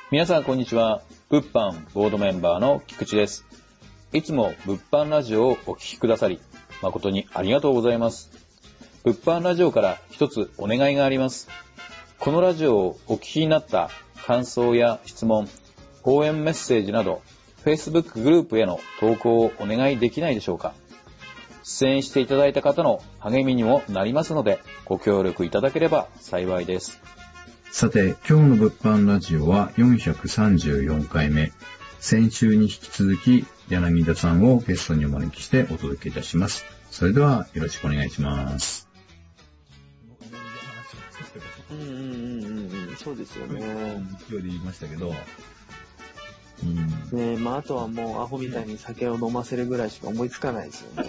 皆さんこんにちは。物販ボードメンバーの菊池です。いつも物販ラジオをお聞きくださり、誠にありがとうございます。物販ラジオから一つお願いがあります。このラジオをお聞きになった感想や質問、応援メッセージなど、Facebook グループへの投稿をお願いできないでしょうか。出演していただいた方の励みにもなりますので、ご協力いただければ幸いです。 さて、今日の物販ラジオは434回目。先週に引き続き、柳田さんをゲストにお招きしてお届けいたします。それではよろしくお願いします。 そうですよね。 勢いで言いましたけど。 あとはもうアホみたいに酒を飲ませるぐらいしか思いつかないですよね。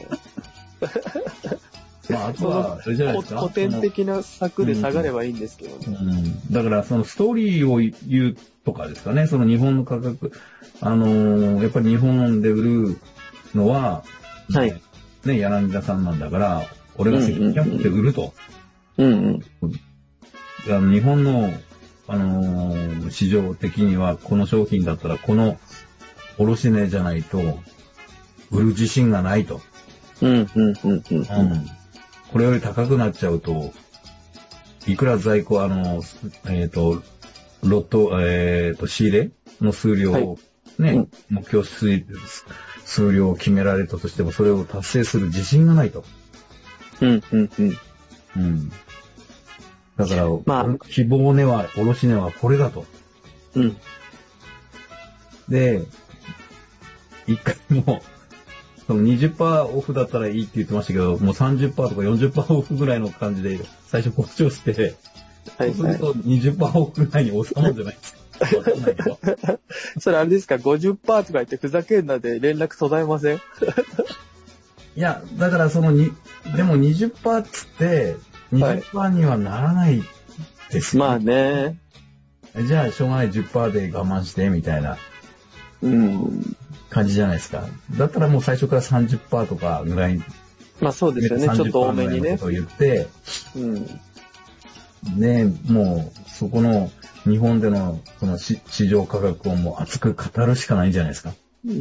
あとは、それじゃないですか。 古典的な策で下がればいいんですけどね。 だから、そのストーリーを言うとかですかね。その日本の価格、やっぱり日本で売るのは、 はい。 ね、柳田さんなんだから、俺が責任を持って売ると。日本の、市場的には、この商品だったら、この卸値じゃないと、売る自信がないと。これより高くなっちゃうと、いくら在庫、ロット、仕入れの数量をね、目標数量を決められたとしても、それを達成する自信がないと。だから、希望値は、卸値はこれだと。で、一回も、その 20% オフだったらいいって言ってましたけど、もう 30% とか 40% オフぐらいの感じで最初交渉して、そうすると 20% オフぐらいに収まるんじゃないですか。わかんないけど。 それあれですか、50% とか言ってふざけんなで連絡途絶えません？ いや、だからでも 20% っつって、20% にはならないですよ、 まあね。 じゃあ、しょうがない 10% で我慢して、みたいな。感じじゃないですか。だったらもう最初から 30% とかぐらい。 まあそうですよね。ちょっと多めにね。 ことを言って、ね、もうそこの日本でのこの市場価格をもう熱く語るしかないんじゃないですか。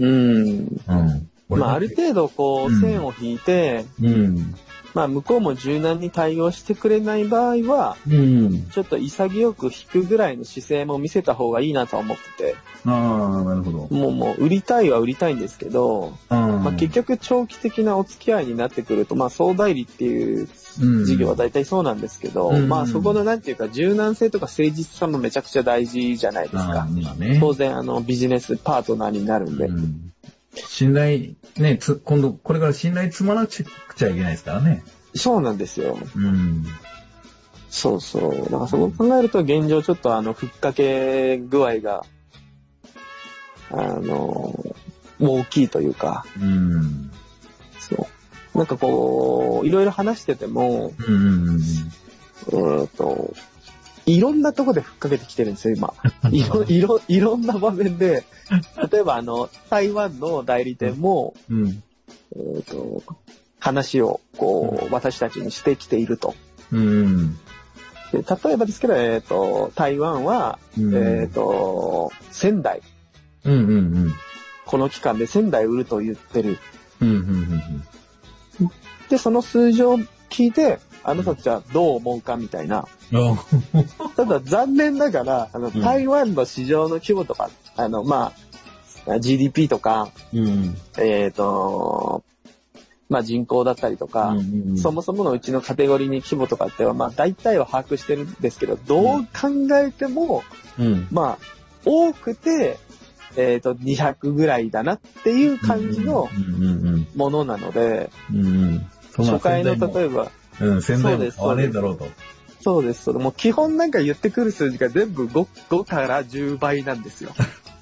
まあある程度こう線を引いて、まあ向こうも柔軟に対応してくれない場合は、ちょっと潔く引くぐらいの姿勢も見せた方がいいなと思ってて。 なるほど。 もう売りたいは売りたいんですけど、結局長期的なお付き合いになってくると、総代理っていう事業は大体そうなんですけど、そこのなんていうか柔軟性とか誠実さもめちゃくちゃ大事じゃないですか。当然ビジネスパートナーになるんで。 信頼、ね、今度これから信頼積まなくちゃいけないですからね。 そうなんですよ。そうそう。だからそこを考えると現状ちょっとふっかけ具合が、大きいというか、そう。なんかこう、いろいろ話してても、いろんなとこでふっかけてきてるんですよ、今。いろんな場面で、例えば台湾の代理店も、話をこう、私たちにしてきていると。で例えばですけど、台湾は、1000台。この期間で1000台売ると言ってる。で、その数字を聞いて、あなたたちはどう思うかみたいな。ただ残念ながら、台湾の市場の規模とか、GDP とか、人口だったりとか、そもそものうちのカテゴリーに規模とかっては、大体は把握してるんですけど、どう考えても、多くて、200ぐらいだなっていう感じのものなので、初回の例えば、 1000台も買わねえだろうと。 そうです。もう基本なんか言ってくる数字が全部5から10倍なんですよ。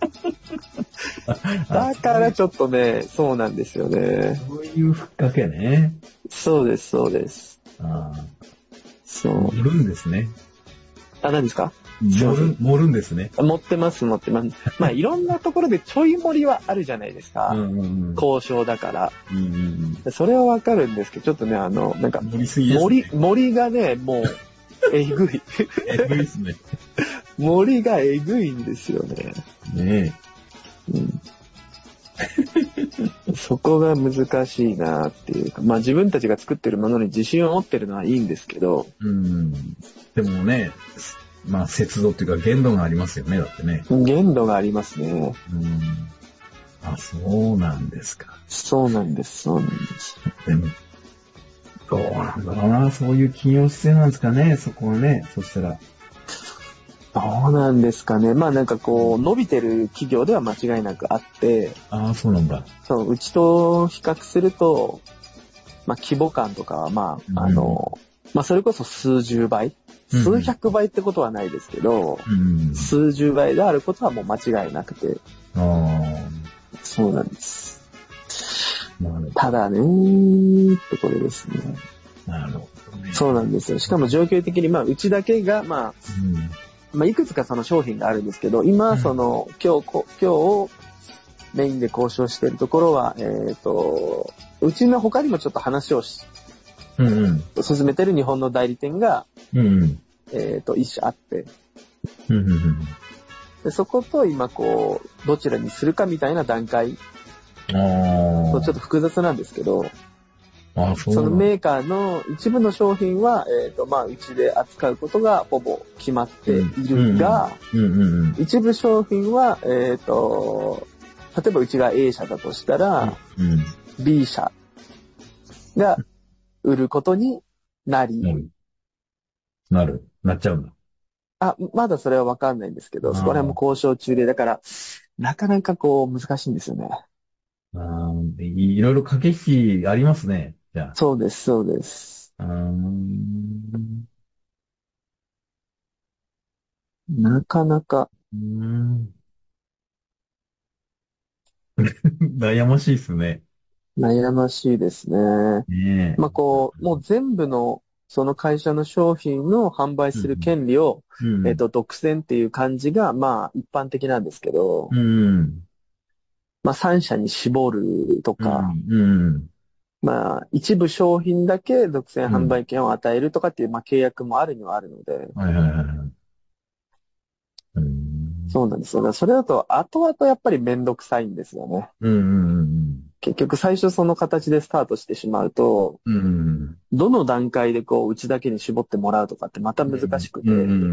だからちょっとね、そうなんですよね。 そういうふっかけね。 そうです、そうです。そう。 盛るんですね。 何ですか？ 盛るんですね。 持ってます。いろんなところでちょい盛りはあるじゃないですか。交渉だから。それはわかるんですけど、ちょっとね、なんか、盛りがね、もう、 えぐい。 えぐいっすね。 森がえぐいんですよね。 ねえ。そこが難しいなっていうか、まあ自分たちが作ってるものに自信を持ってるのはいいんですけど。 でもね、まあ節度っていうか限度がありますよね、だってね。 限度がありますね。 あ、そうなんですか。 そうなんです。 でも、どうなんだろうな、そういう企業姿勢なんですかね、そこはね、そしたら。 どうなんですかね。まあなんかこう、伸びてる企業では間違いなくあって、 ああ、そうなんだ。 そう、うちと比較すると、まあ規模感とかはまあ、まあそれこそ数十倍、数百倍ってことはないですけど、数十倍であることはもう間違いなくて。そうなんです。ただねところですね。 なるほどね。 そうなんですよ。しかも状況的に、まあうちだけが、まあいくつかその商品があるんですけど、今、今日メインで交渉しているところは、うちの他にもちょっと話を進めてる日本の代理店が、一社あって、でそこと今こう、どちらにするかみたいな段階、ちょっと複雑なんですけど、そのメーカーの一部の商品は、まあ、うちで扱うことがほぼ決まっているが、一部商品は、例えばうちが A 社だとしたら、B 社が売ることになり、 なっちゃうんだ。 まだそれはわかんないんですけど、そこら辺も交渉中で、だから、なかなかこう難しいんですよね。 いろいろ駆け引きありますね。じゃあ。 そうです、そうです。なかなか。 悩ましいですね。 悩ましいですね。 ねえ。 まあこう、もう全部のその会社の商品の販売する権利を、独占っていう感じが、まあ一般的なんですけど、まあ3社に絞るとか、まあ一部商品だけ独占販売権を与えるとかっていう、まあ契約もあるにはあるので、そうなんですよね。それだと後々やっぱりめんどくさいんですよね。結局最初その形でスタートしてしまうと、どの段階でこう、うちだけに絞ってもらうとかってまた難しくて、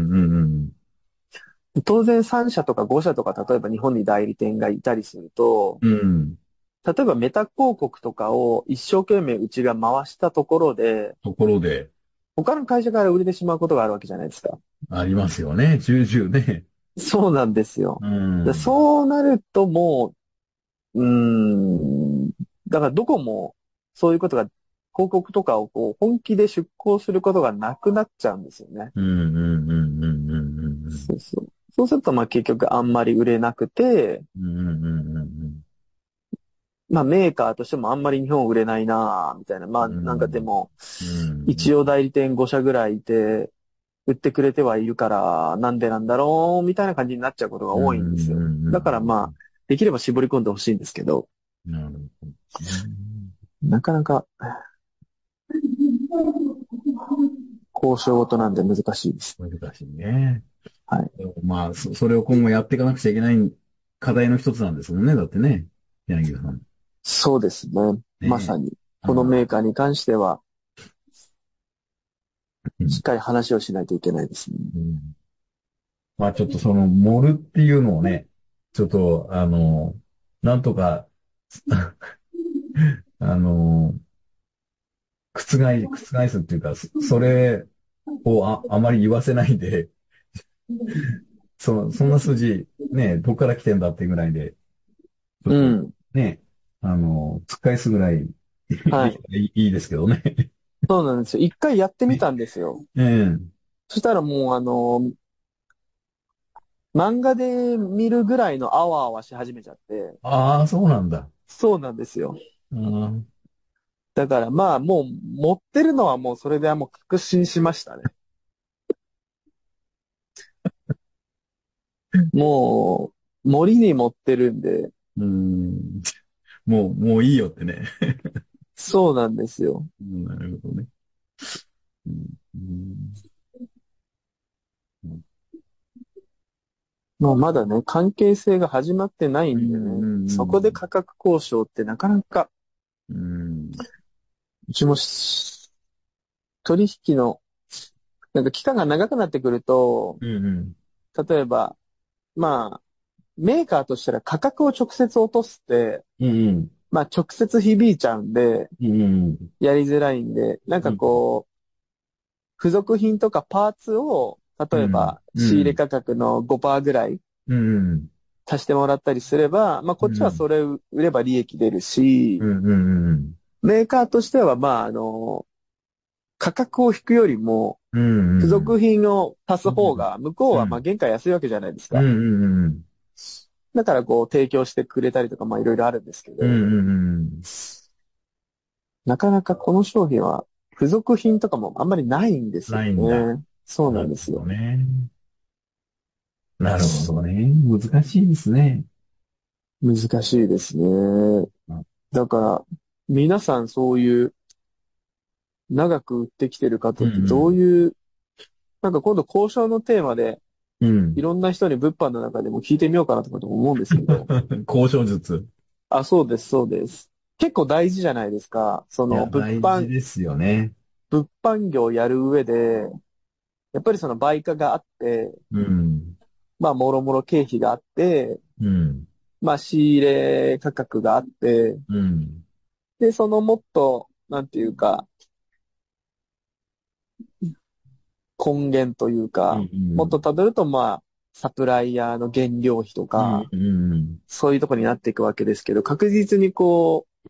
当然3社とか5社とか例えば日本に代理店がいたりすると、例えばメタ広告とかを一生懸命うちが回したところで、他の会社から売れてしまうことがあるわけじゃないですか。 ありますよね、重々ね。 そうなんですよ。そうなるともう、だからどこもそういうことが、広告とかをこう本気で出稿することがなくなっちゃうんですよね。そうするとまあ結局あんまり売れなくて、まあメーカーとしてもあんまり日本売れないなぁ、みたいな。まあなんかでも、一応代理店5社ぐらいいて、売ってくれてはいるから、なんでなんだろう、みたいな感じになっちゃうことが多いんですよ。だからまあ、できれば絞り込んでほしいんですけど、なかなか、交渉事なんで難しいです。 難しいね。 はい。 まあ、それを今後やっていかなくちゃいけない課題の一つなんですもんね、だってね。柳さん。 そうですね。まさに。このメーカーに関しては、しっかり話をしないといけないですね。 まあちょっとその、盛るっていうのをね、ちょっと、なんとか、覆すっていうか、それをあまり言わせないで、そんな数字、ね、どっから来てんだっていうぐらいで、ね、突っ返すぐらい、 はい、 いいですけどね。 そうなんですよ。一回やってみたんですよ。そしたらもう漫画で見るぐらいのあわあわし始めちゃって。 ああ、そうなんだ。 そうなんですよ。だからまあもう持ってるのはもうそれではもう確信しましたね。もう森に持ってるんで。 もういいよってね。 そうなんですよ。 なるほどね。 まあまだね、関係性が始まってないんでね、そこで価格交渉ってなかなか、うちも取引の、なんか期間が長くなってくると、例えば、まあ、メーカーとしたら価格を直接落とすって、まあ直接響いちゃうんで、やりづらいんで、なんかこう、付属品とかパーツを、例えば仕入れ価格の 5% ぐらい足してもらったりすれば、まあこっちはそれ売れば利益出るし、メーカーとしては、まあ価格を引くよりも、付属品を足す方が、向こうはまあ原価安いわけじゃないですか。だからこう提供してくれたりとか、まあいろいろあるんですけど、なかなかこの商品は付属品とかもあんまりないんですよね。ないんだ。そうなんですよ。 なるほどね。難しいですね。 難しいですね。だから、皆さんそういう長く売ってきてる方ってどういう、なんか今度交渉のテーマで、いろんな人に物販の中でも聞いてみようかなとかと思うんですけど。 交渉術。 あ、そうです、そうです。結構大事じゃないですか。その大事ですよね。 物販業をやる上で、やっぱりその売価があって、まあ、もろもろ経費があって、まあ、仕入れ価格があって、で、そのもっと、なんていうか、根源というか、もっとたどると、まあ、サプライヤーの原料費とか、そういうところになっていくわけですけど、確実にこう、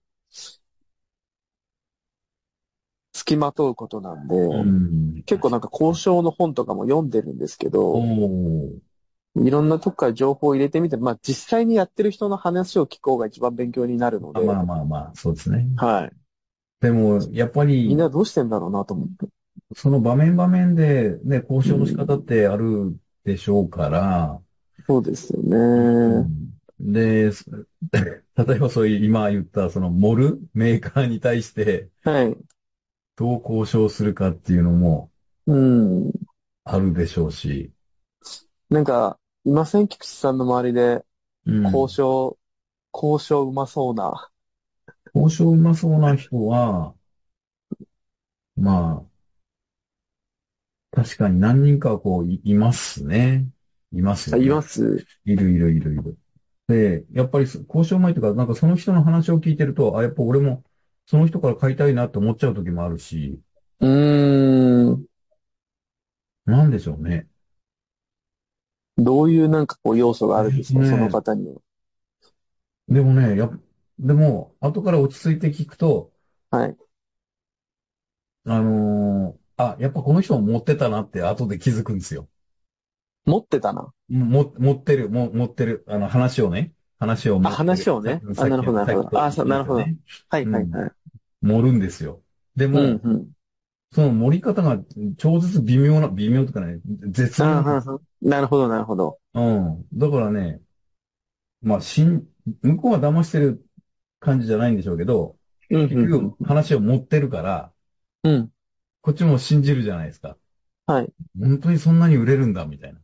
付きまとうことなんで、結構なんか交渉の本とかも読んでるんですけど、いろんなとこから情報を入れてみて、まあ実際にやってる人の話を聞こうが一番勉強になるので。 そうですね。 はい。 でも、やっぱり、 みんなどうしてんだろうなと思って。 その場面場面でね、交渉の仕方ってあるでしょうから、 そうですよね。 で、例えばそういう今言ったその盛るメーカーに対してはい。 どう交渉するかっていうのもあるでしょうし。 なんか、いません菊池さんの周りで、交渉、交渉うまそうな。 交渉うまそうな人は、まあ、確かに何人かこういますね。いますよいね。 ますいるいるいるいる。で、やっぱり交渉前とか、なんかその人の話を聞いてると、あ、やっぱ俺もその人から買いたいなって思っちゃう時もあるし、 うーん。 なんでしょうね。 どういうなんかこう要素があるんですか、そのね、 方には。 でもね、でも、後から落ち着いて聞くと、 はい。 やっぱこの人も持ってたなって後で気づくんですよ。 持ってたな。 持ってる、話をあ、 持ってる。 話をね。あ、なるほど、なるほど。あ、なるほど。はい、はい、はい。 盛るんですよ。でも、その盛り方が超絶微妙とかね、絶妙なんです。 なるほど、なるほど。 だからね、まあ、向こうは騙してる感じじゃないんでしょうけど、結局話を持ってるから、こっちも信じるじゃないですか。 はい。 本当にそんなに売れるんだ、みたいな。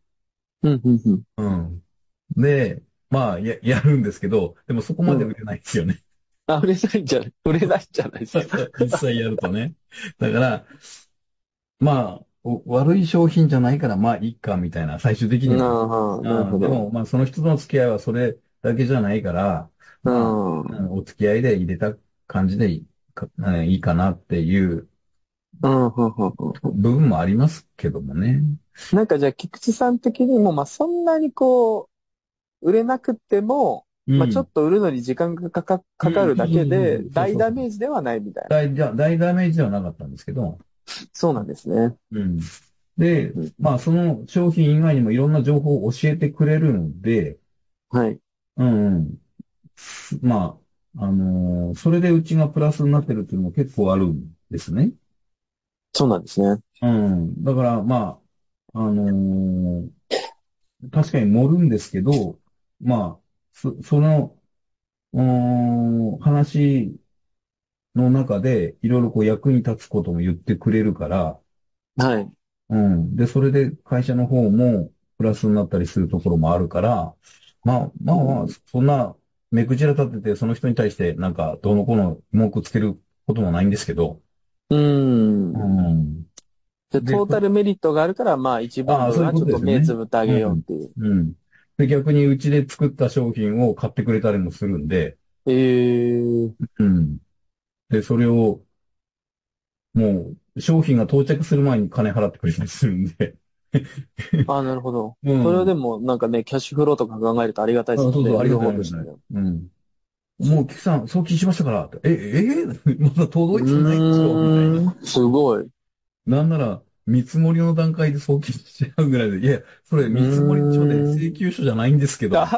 で、まあ、やるんですけど、でもそこまで売れないですよね。 あ、売れないんじゃないですか。 実際やるとね。だから、まあ、悪い商品じゃないから、まあいいか、みたいな、最終的には。 なるほど。 でも、まあその人との付き合いはそれだけじゃないから、まあ、お付き合いで入れた感じでいいかなっていう部分もありますけどもね。 なんかじゃあ、菊池さん的にも、まあそんなにこう、売れなくても、まあちょっと売るのに時間がかかるだけで、大ダメージではないみたいな。 大ダメージではなかったんですけど。 そうなんですね。 で、まあその商品以外にもいろんな情報を教えてくれるので、 はい。 まあ、それでうちがプラスになってるっていうのも結構あるんですね。 そうなんですね。 だから、まあ、確かに盛るんですけど、まあ、その、話の中で、いろいろこう役に立つことも言ってくれるから、 はい。 うん。で、それで会社の方もプラスになったりするところもあるから、まあ、そんな目くじら立ててその人に対してなんかどうのこうの文句つけることもないんですけど、 ううん。 ん。 で、 で、 トータルメリットがあるから、まあ一部ああ、そういうこ分はちょっととですよね。 目つぶってあげようっうん。 ていう。 うん。で、逆にうちで作った商品を買ってくれたりもするんで、 ええ、 うん。で、それをもう商品が到着する前に金払ってくれたりするんで、 ああ、なるほど。 うん。 それはでも、なんかね、キャッシュフローとか考えるとありがたいあ、そうそう、 ですもんね。 ありが売るたいありがたい。 方としても。 うん。もう、菊さん、送金しましたからって。まだ届いてないでしょみたいな。 すごい。 なんなら、見積もりの段階で送金しちゃうぐらいで、いや、それ見積もり書で請求書じゃないんですけど。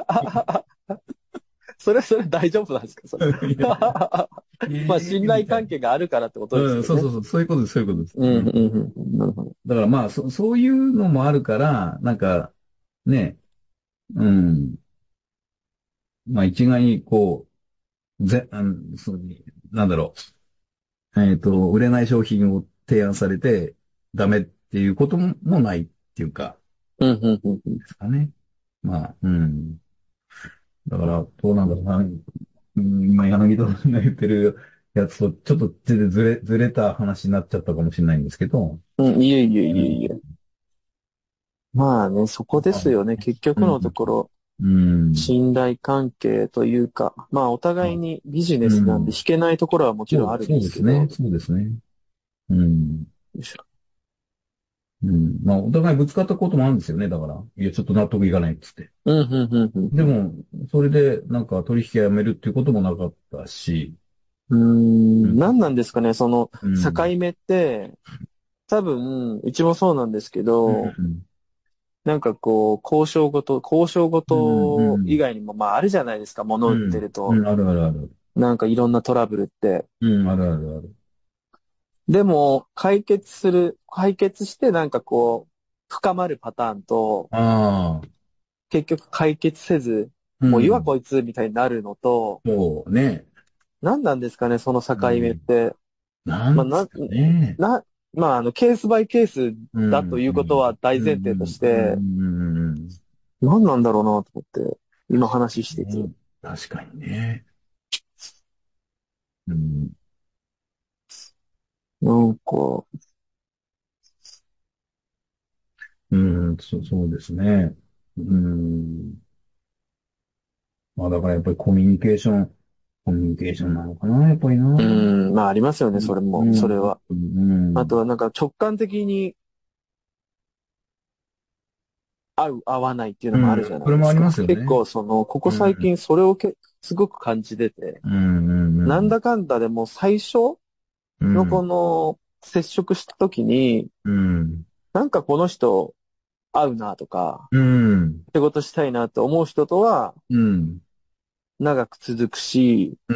それ大丈夫なんですかそれ。 いやまあ、信頼みたいな。 関係があるからってことですうん、 よね。 そうそうそう、そういうことです、そういうことです。 うん、 うん。 うん、うん。なるほど。 だからまあ、そういうのもあるから、なんか、ね、うん、まあ一概にこそうなんだろう。売れない商品を提案されてダメっていうこともないっていうか、 うん、うん、うん。うん、 ですかね。まあ、うん。だから、どうなんだろうな。うん、今、柳田さんが言ってるやつと、ちょっと全然ずれた話になっちゃったかもしれないんですけど、 うん、いえいえういえいえ。 ん。 まあね、そこでまあすよね。結局のところ、 うん。 信頼関係というか、まあお互いにビジネスなんでうん。 引けないところはもちろんあるんそうですね。 ですけど、 そうですね。うん。 よいしょ。 うん。まあ、お互いぶつかったこともあるんですよね。だから。いや、ちょっと納得いかないっつって。 うん、うん、うん、うん。 でも、それで、なんか取引やめるっていうこともなかったし、 何うん。 なんですかね、そのうん。 境目って、多分、うちもそうなんですけうど、 ん。 なんかこう、交渉ごうん。うと以ん。 外にも、まああるじゃないですか、物売ってうん。 ると。 うん。あるあるある。 なんかいろんなトラブルって。 うん。あるあるある。 でも、解決してなんかこう、深まるパターンと、 ああ。 結局解決せず、 うもういいわん。 こいつみたいになるのと、 そうね。 何なんですかね、その境うん。 目って。まあ、 なんつかね。 な、まあ、ケースバイケースうん。 だということは大うん。 前提としうん。うて、 ん。うん。 何なんだろうなと思って、今話してて。 ね、確かにね。うん。 なんか、 うん。そうですね。うん。まあだからやっぱりコミュニケーションなのかな、やっぱりな。 まあありますよね、それも、それは。 うん。 あとはなんか直感的に合わないっていうのもあるじゃなそれもありまいですか。 すよね。 結構ここうん。 最近それをすごく感じてて、 うん。 なんだかんだでも最初のこうん。 の接触した時に、 うん。 なんかこの人合うなとか、 うん。 仕事したいなと思う人とはうん。 長く続くし、 うん。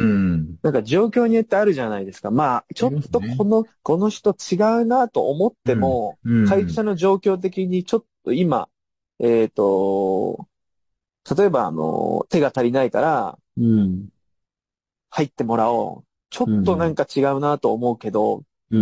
なんか状況によってあるじゃないですか。まあ、ちありょっとますね。 この人違うなと思ってうん。 も、会うん。 社の状況的にちょっと今、えっと、例えば手が足りないからうん。 入ってもらおう。ちょっうん。 となんか違うなと思うけど、 うん。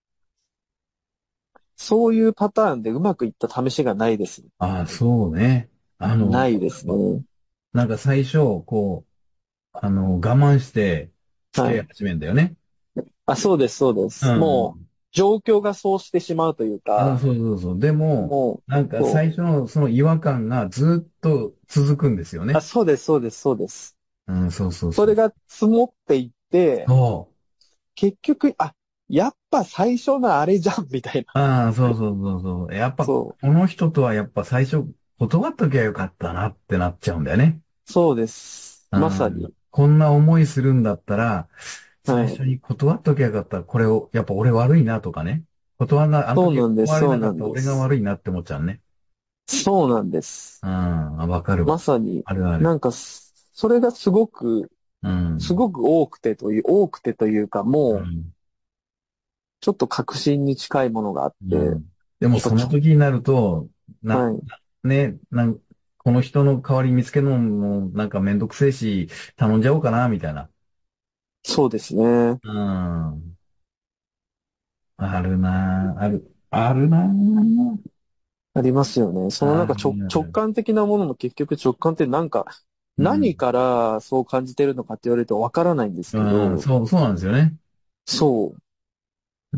そういうパターンでうまくいった試しがないです。 ああ、そうね。 ないですね。 なんか最初、こう、我慢して付はい。 き合い始めるんだよね。 あ、そうです、そうでうす。もう、 ん。 状況がそうしてしまうというあ、 か、 そうそうそう。でも、 もう、 なんかそう。 最初のその違和感がずっと続くんですよあ、 ね。 そうです、そうです、そうです。 うん、そうそうそう。 それが積もっていって、 そう。 結局、やっぱ最初のあれじゃん、みたいな。 ああ、そうそうそうそう。やっぱ、こその人とはやっぱ最初断っときゃよかったなってなっちゃうんだよね。 う、そうです。 うん。 まさに。 こんな思いするんだったら、最はい。 初に断っときゃよかった。これを、やっぱ俺悪いなとかね。あの時そうなんです、 断れなかそうなった俺がんです。 悪いなって思っちゃうね。 そうなんです。 うん。あ、わかるわ。 まさに、 あるある。 なんか、それがうん。 すごく多くてというか、もう、 うん。 ちょっと確信に近いものがあって、 うん。でもそのやっぱ時になると、 はい。 ね、この人の代わり見つけるのもなんかめんどくせえし、頼んじゃおうかな、みたいな。 そうですね。 うん。あるなあ、ある。 あるなぁ。 ありますよね。そのなんか直感的なものも結局直感ってなんか、何からそう感じてるのかって言われるとわからないんですけど、 そうなんですよね。 そう。 うん。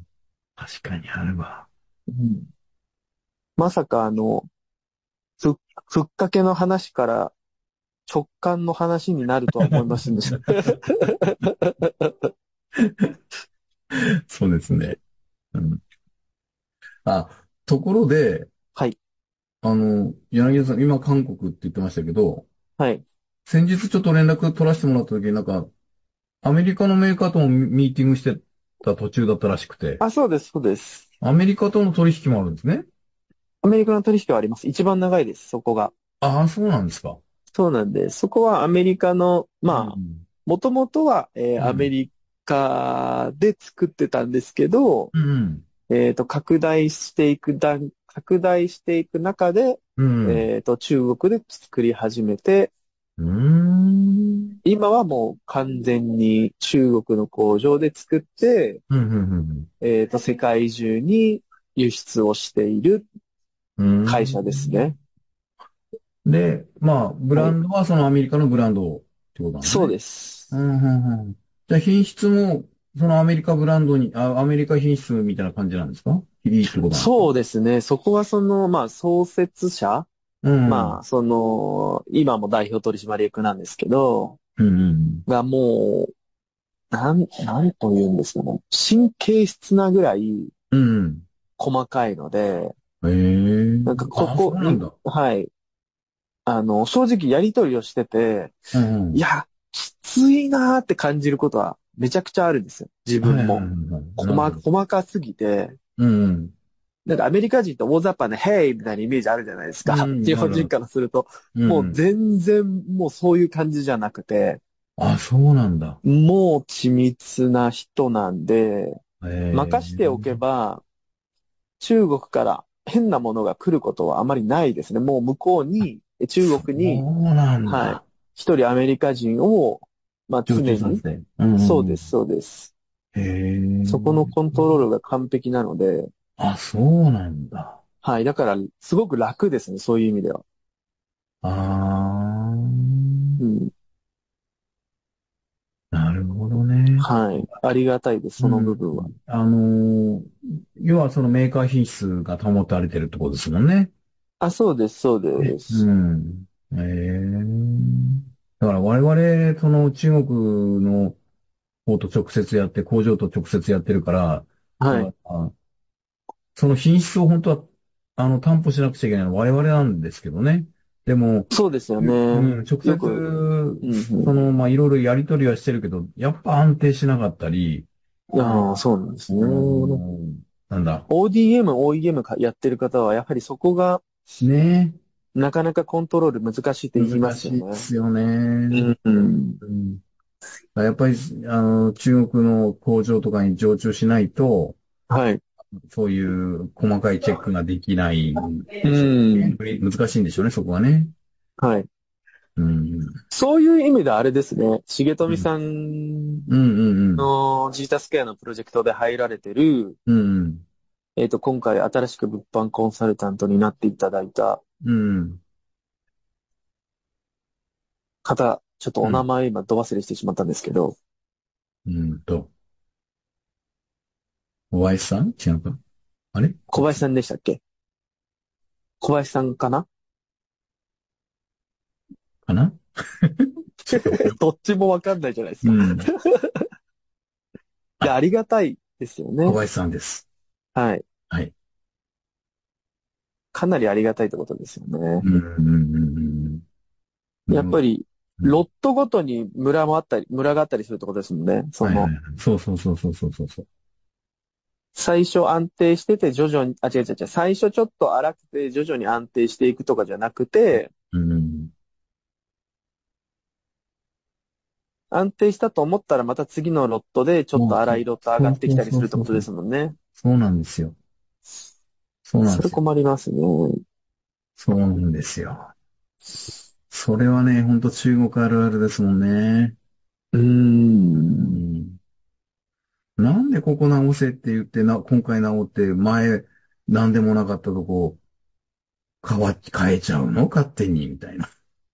確かにあるわ。 うん、まさかふ、ふっかけの話から直感の話になるとは思いませんでした。 そうですね。うん。あ、ところで、 はい。 柳田さん、今韓国って言ってましたけど、 はい。 先日ちょっと連絡取らせてもらった時にアメリカのメーカーともミーティングしてた途中だったらしくて、 あ、そうです、そうです。 アメリカとの取引もあるんですね。 アメリカの取引はあります。一番長いです、そこが。 ああ、そうなんですか。 そうなんで、そこはアメリカの、 うまあ、 ん。 もともとは、 うん。 アメリカで作ってたんですけど、 うん。 拡大していく中で、 うん。 中国で作り始めて、 うん。 今はもう完全に中国の工場で作って、 うん。 世界中に輸出をしているうん。う会社ですね。 ん。で、まあ、ブはい。 ランドはそのアメリカのブランドってことなんですそうね。 です。 うん。うん。じゃあ品質も、そのアメリカブランドに、アメリカ品質みたいな感じなんですか？いいってことなんですか？ そうですね。そこはまあ、創設者、 うん。 まあ、今も代表取締役なんですけど、 うん。 がもう、なんと言うんですかね。神経質なぐらいうん。 細かいので、 へえ。 なんかこあ、そこ、 うなんだ。 はい。正直やり取りをしてて、 うん。 いや、きついなーって感じることはめちゃくちゃあるんですよ。自はいはいはい分も。 はい。なるほど。 細かすぎて、 うん。 なんかアメリカ人って大雑把な、ヘイみたいなイメージあるじゃないですうか。日ん。ある。 本人からすると。もううん。 全然もうそういう感じじゃなくて、 あ、そうなんだ。 もう緻密な人なんで、 へ任しておけえ。 ば、中国から変なものが来ることはあまりないですね。もう向こうに、中そ国に、 うなんはい、 だ。 一人アメリカ人を、まあ常駐常に、 させて。うんうんうん。 そうです、そうです。 へそこのえ。 コントロールが完璧なので、 あ、そうなんだ。 はい、だからすごく楽ですね、そういう意味では。 あうん、 なるほどね。 はい、ありがたいです、その部うん。 分は。 要はそのメーカー品質が保たれてるってことですもんね。 あ、そうです、そうでね。うす。 ん。だから我々、その中国の方と直接やって、工場と直接やってるから、だはい。 からその品質を本当は、担保しなくちゃいけないのは我々なんですけどね。でも、 そうですよね。 直接、 よく、うんうん。 まあ、いろいろやり取りはしてるけど、やっぱ安定しなかったり、 ああ、そうなんですね。 なんだ。 ODM、OEM やってる方は、やはりそこが、 ね。 なかなかコントロール難しいって言いま難しいですよね。 すよね。 うんうん。 うん、やっぱり、中国の工場とかに常駐しないと、 はい。 そういう細かいチェックができないんうでしょうね。 ん。 難しいんでしょうね、そこはね。 はい。 うん。 そういう意味であれですね。重うん。 富さんうんうんうん。 のジータスケアのプロジェクトで入られてる、 うんうん。 今回新しく物販コンサルタントになっていただいたうん。 方、ちょっとお名うん。 前今ど忘れしてしまったんですけど、 うんと、小林さん違うか？あれ小林さんでしたっけ？小林さんかな？ かな？ちょっとどっちもわかんないじゃないですか。 うん。 いや、 あ、 ありがたいですよね。 小林さんです。 はい。 はい。 かなりありがたいってことですよね。 うんうんうんうん。 やっぱり、 うん。 ロットごとにムラがあったりするってことですもんね。 はいはいはい。そうそうそうそうそうそうそう。 最初安定してて徐々に、違う違う違う、最初ちょっと荒くて徐々に安定していくとかじゃなくて、 うん。 安定したと思ったらまた次のロットでちょっとそうそう。 荒いロット上がってきたりそうそうそするってことでうそうそう。 すもんね。 そうなんですよ。そうなんそれですよ。 困りますね。 そうなんですよ。それはね、ほんと中国あるあるですもんね。 うーうん。 ん。 なんでここ直せって言って今回直って前なんでもなかったとこ変えちゃうの勝手にみたいな。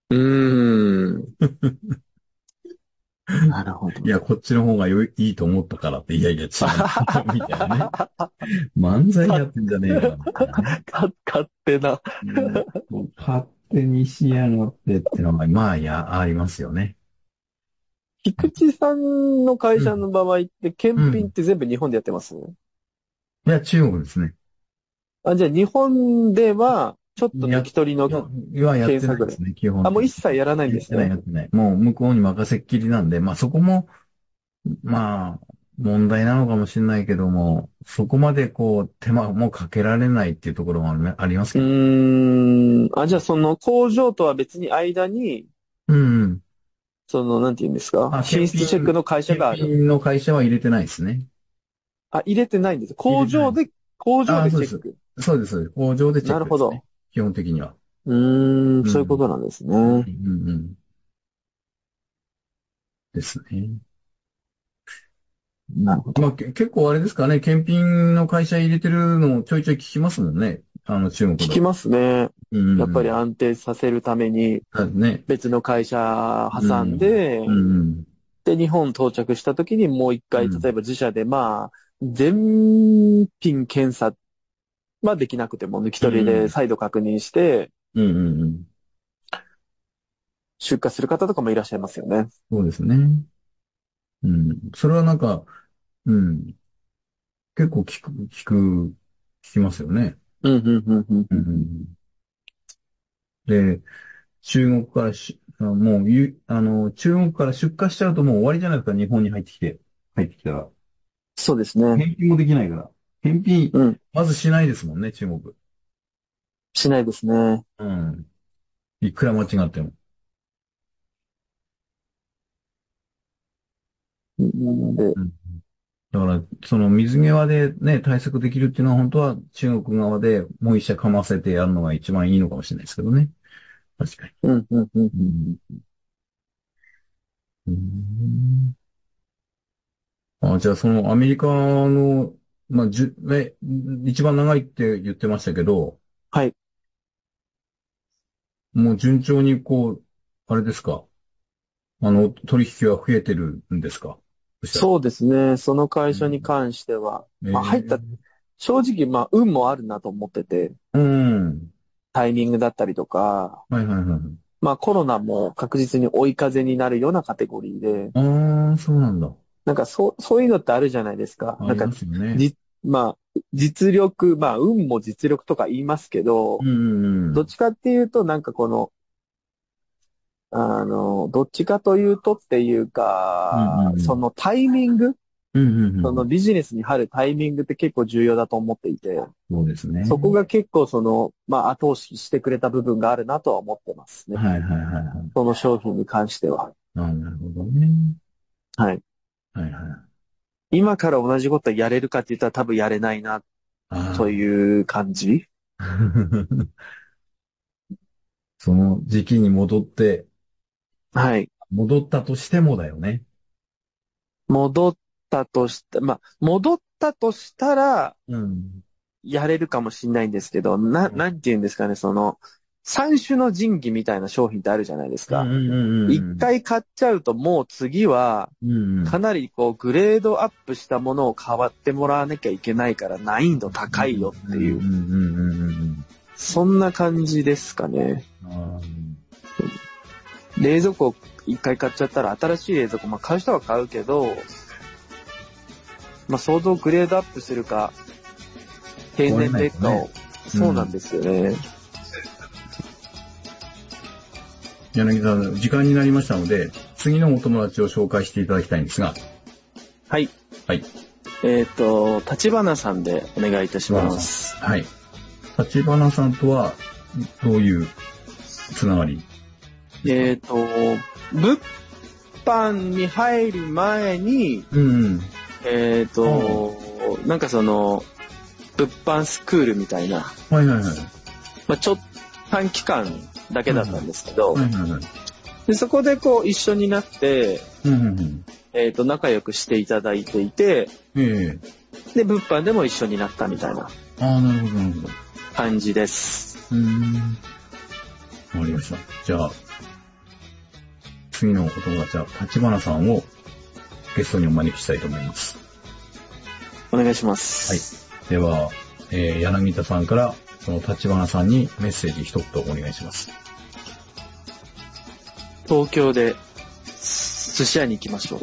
なるほど。 いや、こっちの方がいいと思ったからって、いやいや違う。みたいなね。漫才やってんじゃねえよ、みたいなね。 勝手な。 勝手にしやがってってのは、まあ、ありますよね。 菊池さんの会社の場合って、検品って全部日本でやってます？ いや、中国ですね。 じゃあ日本では、ちょっと抜き取りの検査ぐらいですね、基本。 もう一切やらないんですね。 やってない。もう向こうに任せっきりなんで、まあそこも、まあ、問題なのかもしれないけども、そこまで手間もかけられないっていうところもありますけど。 じゃあその工場とは別に間に、なんて言うんですか、品質チェックの会社がある。 検品の会社は入れてないですね。 入れてないんです。工場でチェック。 そうです。工場でチェックです、ね。 なるほど。 基本的には。 そういうことなんですね。 ですね。 なるほど。 まあ、結構あれですかね、検品の会社入れてるのをちょいちょい聞きますもんね。中国で。 聞きますね。やっぱり安定させるために、別の会社挟んで、で、日本到着した時にもう一回、例えば自社で全品検査はできなくても抜き取りで再度確認して、出荷する方とかもいらっしゃいますよね。 そうですね。それはなんか、結構聞きますよね。で、中国から中国から出荷しちゃうともう終わりじゃないですか、日本に入ってきたら。 そうですね。 返品もできないから。返品、まずしないですもんね、中国。 しないですね。 いくら間違っても。だから、その水際でね、対策できるっていうのは本当は中国側でもう一社かませてやるのが一番いいのかもしれないですけどね。確かに。じゃあそのアメリカの、一番長いって言ってましたけど、 はい。 もう順調にあれですか、取引は増えてるんですか？ そうですね。その会社に関しては、入った、正直、運もあるなと思ってて、タイミングだったりとか、コロナも確実に追い風になるようなカテゴリーで、 そうなんだ。 なんかそういうのってあるじゃないですか。なんか、実力、運も実力とか言いますけど、どっちかっていうと、なんかどっちかというとっていうか、そのタイミング、そのビジネスに入るタイミングって結構重要だと思っていて、 そうですね。 そこが結構後押ししてくれた部分があるなとは思ってますね。その商品に関しては。 なるほどね。 はい。今から同じことやれるかって言ったら多分やれないな、という感じ。 その時期に戻って、 戻ったとしてもだよね。 戻ったとしたら、やれるかもしれないんですけど、なんて言うんですかね、三種の神器みたいな商品ってあるじゃないですか。一回買っちゃうともう次は、かなりグレードアップしたものを買ってもらわなきゃいけないから難易度高いよっていう。そんな感じですかね。冷蔵庫一回買っちゃったら新しい冷蔵庫、買う人は買うけど、相当グレードアップするか、低年劣化を、そうなんですよね。 柳沢さん、時間になりましたので、次のお友達を紹介していただきたいんですが。 はい。立花さんでお願いいたします。 はい。立花さんとは、どういうつながり？ 物販に入る前に、なんか物販スクールみたいな、短期間だけだったんですけど、でそこで一緒になって、 仲良くしていただいていて、で、物販でも一緒になったみたいな。 なるほど、なるほど。 感じです。 わかりました。じゃあ、次のお友達は、立花さんをゲストにお招きしたいと思います。 お願いします。 はい。では、柳田さんから、その立花さんにメッセージ一言お願いします。 東京で寿司屋に行きましょう。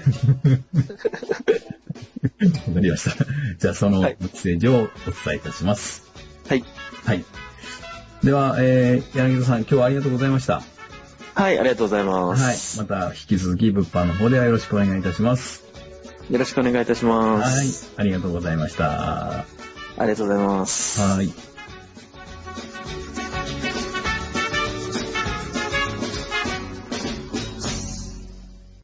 わかりました。じゃあそのメッセージをお伝えいたします。 はい。 はい。では、柳田さん、今日はありがとうございました。 はい、ありがとうございます。 はい。また引き続き物販の方ではよろしくお願いいたします。 よろしくお願いいたします。 はい。ありがとうございました。 ありがとうございます。 はい。